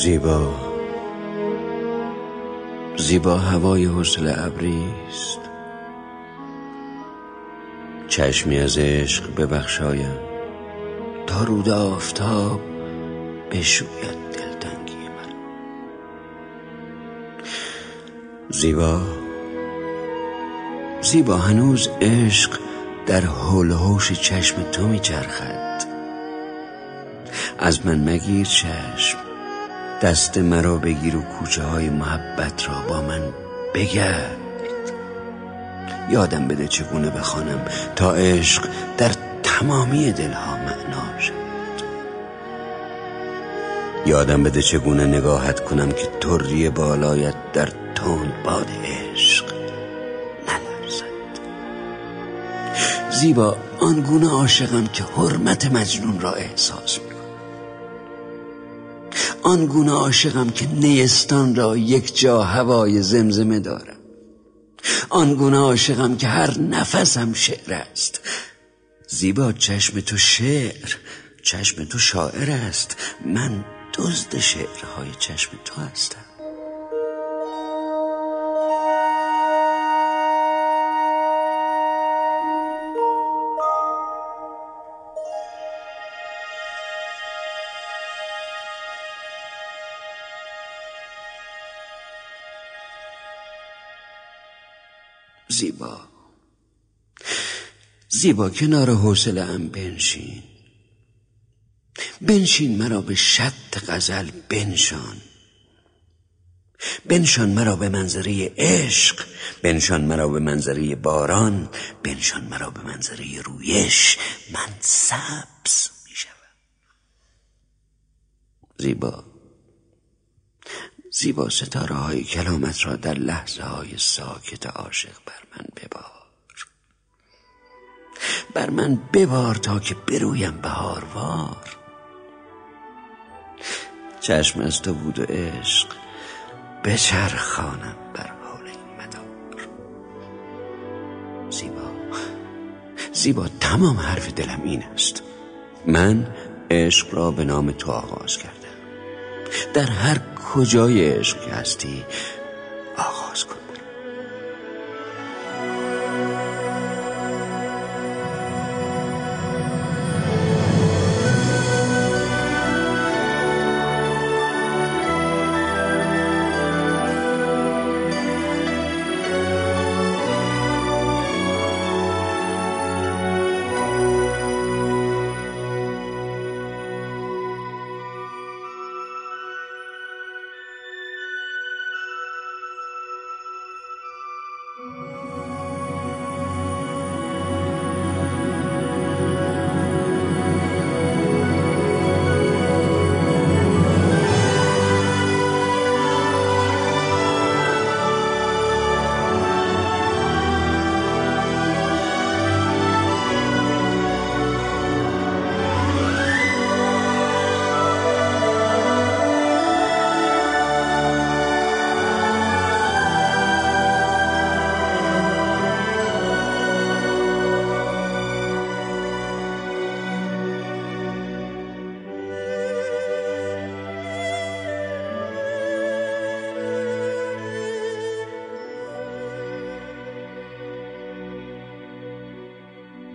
زیبا هوای حوصله ابریست، چشمی از عشق ببخشایم تا رود آفتاب بشوید دلتنگی من. زیبا هنوز عشق در حول و حوش چشم تو میچرخد. از من مگیر چشم، دست مرا بگیر و کوچه های محبت را با من بگرد. یادم بده چگونه بخوانم تا عشق در تمامی دلها معنا شد. یادم بده چگونه نگاهت کنم که طری بالایت در تند باد عشق نلرزد. زیبا آنگونه عاشقم که حرمت مجنون را احساس می‌کنم. آنگونه عاشقم که نیستان را یک جا هوای زمزمه دارم. آنگونه عاشقم که هر نفسم شعر است. زیبا چشم تو شعر، چشم تو شاعر است. من دزد شعرهای چشم تو هستم. زیبا کنار حوصله ام بنشین مرا به شط غزل بنشان مرا به منظره عشق، بنشان مرا به منظره باران، بنشان مرا به منظره رویش. من سبز میشم. زیبا ستاره های کلامت را در لحظه های ساکت عاشق بر من ببار تا که برویم بهاروار. چشم از تو بود و عشق بچرخانم بر حول این مدار. زیبا تمام حرف دلم این است: من عشق را به نام تو آغاز کردم. در هر کجای عشق که هستی آغاز کن.